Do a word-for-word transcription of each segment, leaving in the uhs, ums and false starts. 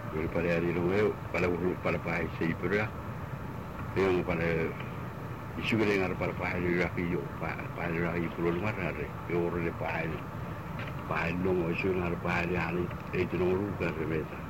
Gue pada hari lu pada uru pada pakai si pera, yang pada isu gede ngar pada pakai lagi yo, pakai lagi pulau luar ada, yo orang le pakai pakai dong isu ngar pakai hari itu nuru kan sebeta.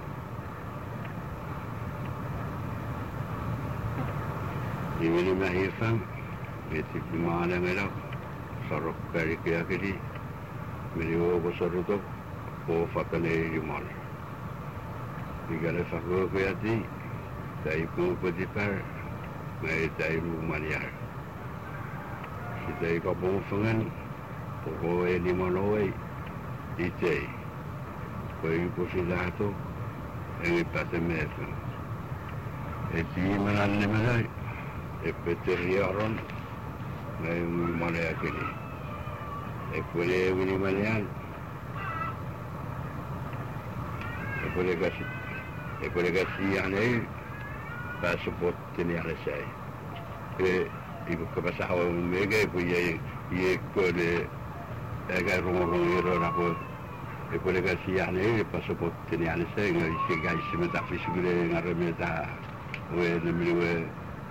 Ini ni mah hilang, itu di mana mereka sorok kari kaya kiri, mereka bersorok tu, oh fakane di mana. Negara fakir berarti saya pun berdepan, saya saya rumah ni ada. Saya kau pun fangan, pokok ini mana way, itu. Kau ibu sudah tu, ini pasal mereka. Itu mana ni mana, peteriaran, saya mana kini. Saya boleh ini mana, saya boleh kasih. E poi ragazzi a lei passo po tenere sei e dico che passava un mega e poi e e quelle e che erano era una cosa e poi ragazzi a lei passo po tenere sei e si gai si mette a fisicare una remeta o e ne mi e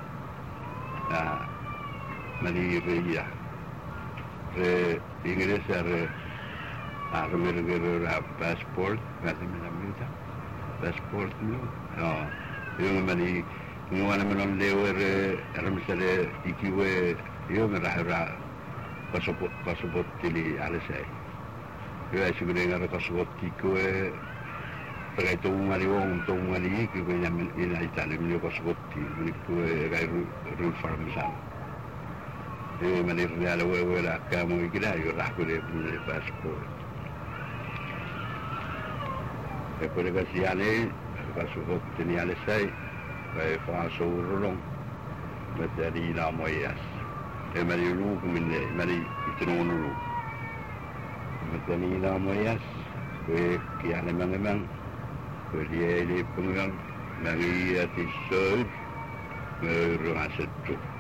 a mani via e inglese a remere che passport ma mi la multa passport no, no, yung mani, yung ano man ang lewer, alam sa le, ikiwe, yung rahara, passport, passport tili alas ay. Yung ay siguro nga passport ikiwe, pagay itong maliwong, itong mali, ikiwe namin inaitalim yung passport tili, ikiwe kay Rule Farmasan. Yung mani rin alawa, wala ka mo ikila, yung rako rin yung passport. E poi ragazzi a lei, passo poco tenere sei, e fa solo long, mettere la moias. E mi riluco, mi tengono lu. Mettere la moias, e che hanno mangiato, quelli e le pungan, mi ha ti sol, mi ha rimasto tutto.